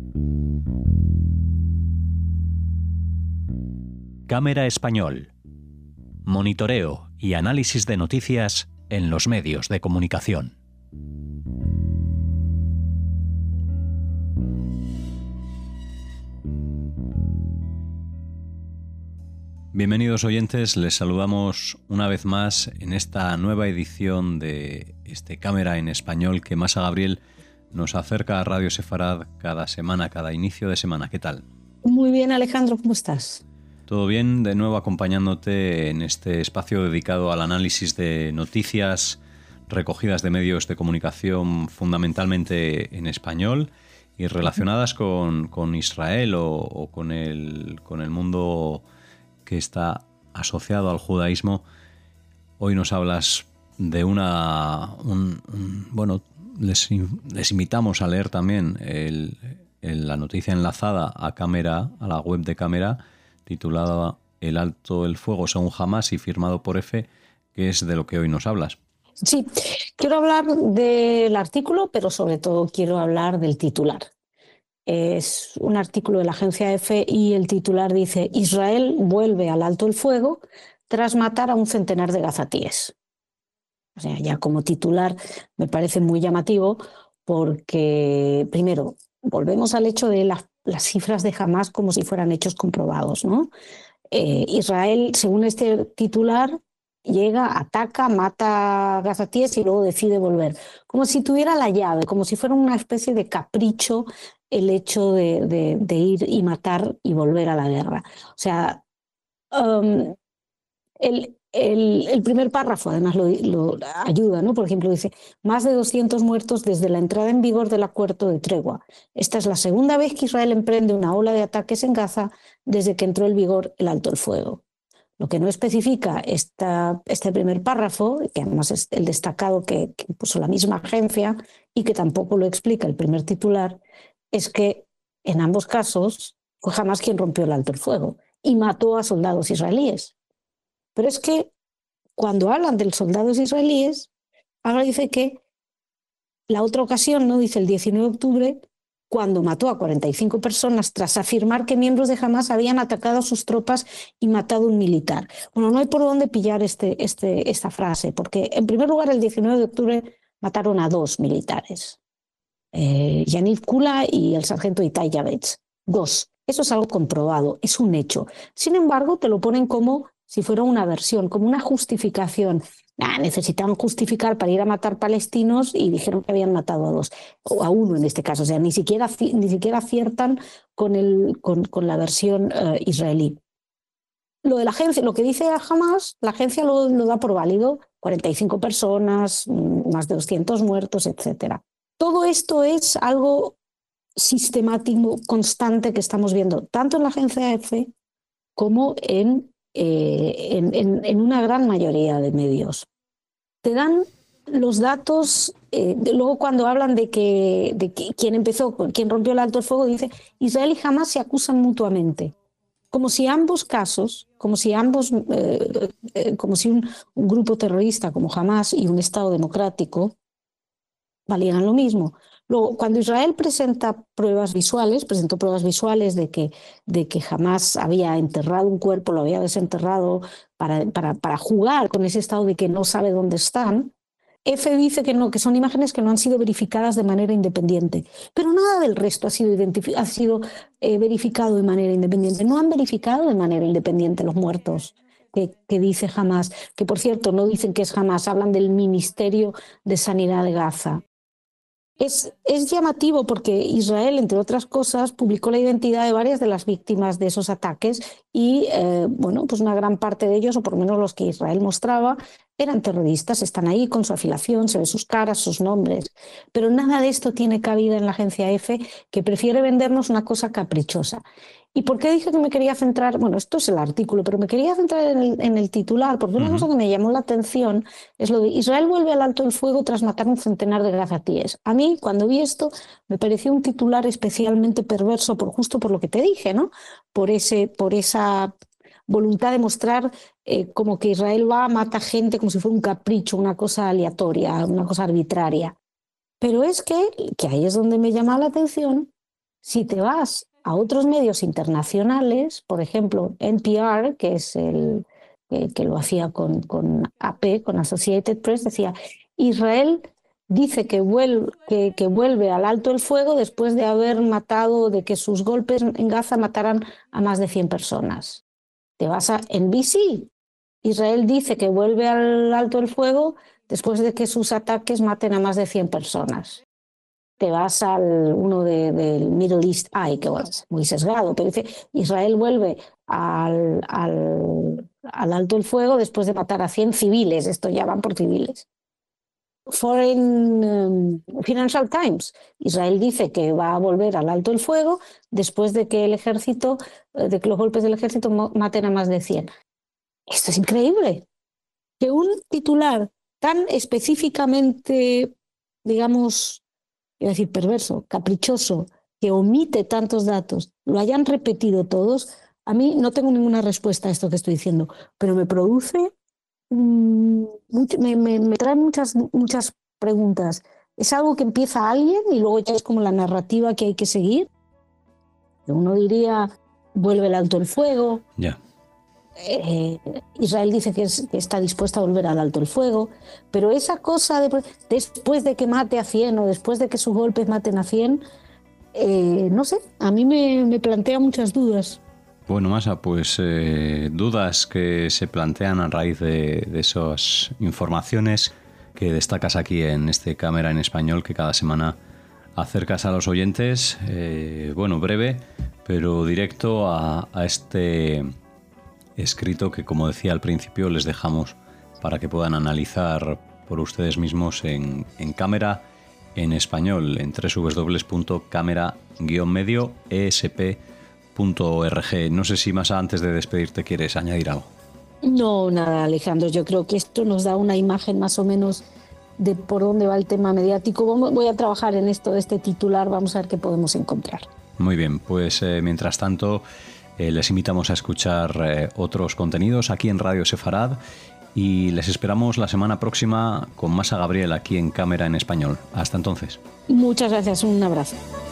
Cámara Español. Monitoreo y análisis de noticias en los medios de comunicación. Bienvenidos oyentes, les saludamos una vez más en esta nueva edición de este Cámara en Español que Masa Gabriel nos acerca a Radio Sefarad cada semana, cada inicio de semana. ¿Qué tal? Muy bien, Alejandro, ¿cómo estás? Todo bien, de nuevo acompañándote en este espacio dedicado al análisis de noticias recogidas de medios de comunicación fundamentalmente en español y relacionadas con Israel o con el mundo que está asociado al judaísmo. Hoy nos hablas de bueno, les invitamos a leer también la noticia enlazada a Cámara, a la web de Cámara, titulada El alto el fuego según Hamás y firmado por EFE, que es de lo que hoy nos hablas. Sí, quiero hablar del artículo, pero sobre todo quiero hablar del titular. Es un artículo de la agencia EFE y el titular dice: Israel vuelve al alto el fuego tras matar a un centenar de gazatíes. O sea, ya como titular me parece muy llamativo porque, primero, volvemos al hecho de las cifras de Hamás como si fueran hechos comprobados, ¿no? Israel, según este titular, llega, ataca, mata gazatíes y luego decide volver. Como si tuviera la llave, como si fuera una especie de capricho el hecho de ir y matar y volver a la guerra. O sea, el primer párrafo además lo ayuda, ¿no? Por ejemplo, dice: más de 200 muertos desde la entrada en vigor del acuerdo de tregua. Esta es la segunda vez que Israel emprende una ola de ataques en Gaza desde que entró en vigor el alto el fuego. Lo que no especifica este primer párrafo, que además es el destacado que puso la misma agencia y que tampoco lo explica el primer titular, es que en ambos casos fue Hamás quien rompió el alto el fuego y mató a soldados israelíes. Pero es que cuando hablan de los soldados israelíes, ahora dice que la otra ocasión, ¿no? Dice el 19 de octubre, cuando mató a 45 personas tras afirmar que miembros de Hamás habían atacado a sus tropas y matado a un militar. Bueno, no hay por dónde pillar esta frase, porque en primer lugar el 19 de octubre mataron a 2 militares, Yaniv Kula y el sargento Itai Yavetz. 2. Eso es algo comprobado, es un hecho. Sin embargo, te lo ponen como si fuera una versión, como una justificación. Necesitaban justificar para ir a matar palestinos y dijeron que habían matado a 2, o a 1 en este caso. O sea, ni siquiera aciertan con la versión israelí. Lo de la agencia, lo que dice Hamás, la agencia lo da por válido: 45 personas, más de 200 muertos, etc. Todo esto es algo sistemático, constante, que estamos viendo tanto en la agencia EFE como en una gran mayoría de medios. Te dan los datos, luego cuando hablan de que quién rompió el alto el fuego, dice: Israel y Hamás se acusan mutuamente. Como si ambos casos, como si un grupo terrorista como Hamás y un Estado democrático valieran lo mismo. Luego, cuando Israel presentó pruebas visuales de que Hamás había enterrado un cuerpo, lo había desenterrado para jugar con ese estado de que no sabe dónde están, EFE dice que no, que son imágenes que no han sido verificadas de manera independiente. Pero nada del resto ha sido verificado de manera independiente. No han verificado de manera independiente los muertos que dice Hamás, que por cierto no dicen que es Hamás, hablan del Ministerio de Sanidad de Gaza. Es llamativo porque Israel, entre otras cosas, publicó la identidad de varias de las víctimas de esos ataques y, pues una gran parte de ellos, o por lo menos los que Israel mostraba, eran terroristas. Están ahí con su afiliación, se ven sus caras, sus nombres. Pero nada de esto tiene cabida en la agencia EFE, que prefiere vendernos una cosa caprichosa. ¿Y por qué dije que me quería centrar? Bueno, esto es el artículo, pero me quería centrar en el titular, porque una cosa que me llamó la atención es lo de: Israel vuelve al alto el fuego tras matar a un centenar de gazatíes. A mí, cuando vi esto, me pareció un titular especialmente perverso, justo por lo que te dije, ¿no? Por esa voluntad de mostrar como que Israel mata gente como si fuera un capricho, una cosa aleatoria, una cosa arbitraria. Pero es que ahí es donde me llama la atención, Si te vas a otros medios internacionales, por ejemplo, NPR, que es que lo hacía con AP, con Associated Press, decía, Israel dice que vuelve al alto el fuego después de haber matado, de que sus golpes en Gaza mataran a más de 100 personas. Te vas a NBC. Israel dice que vuelve al alto el fuego después de que sus ataques maten a más de 100 personas. Te vas al uno del Middle East Eye, que bueno, es muy sesgado, pero dice, Israel vuelve al alto el fuego después de matar a 100 civiles, esto ya van por civiles. Financial Times, Israel dice que va a volver al alto el fuego después de que de que los golpes del ejército maten a más de 100. Esto es increíble. Que un titular tan específicamente, digamos, iba a decir perverso, caprichoso, que omite tantos datos, lo hayan repetido todos, a mí no tengo ninguna respuesta a esto que estoy diciendo, pero me produce, me trae muchas preguntas. ¿Es algo que empieza alguien y luego ya es como la narrativa que hay que seguir? Uno diría, vuelve el alto el fuego. Ya. Israel dice que está dispuesta a volver al alto el fuego, pero esa cosa después de que mate a 100 o después de que sus golpes maten a 100, no sé, a mí me plantea muchas dudas. Bueno, Masa, pues dudas que se plantean a raíz de esas informaciones que destacas aquí en este Cámara en Español que cada semana acercas a los oyentes. Bueno, breve, pero directo a este escrito que, como decía al principio, les dejamos para que puedan analizar por ustedes mismos en Cámara en Español, en www.camera-medio.esp.org. No sé si más antes de despedirte quieres añadir algo. No, nada, Alejandro, yo creo que esto nos da una imagen más o menos de por dónde va el tema mediático. Voy a trabajar en este titular, vamos a ver qué podemos encontrar. Muy bien, pues mientras tanto les invitamos a escuchar otros contenidos aquí en Radio Sefarad y les esperamos la semana próxima con Masa Gabriel aquí en Cámara en Español. Hasta entonces. Muchas gracias, un abrazo.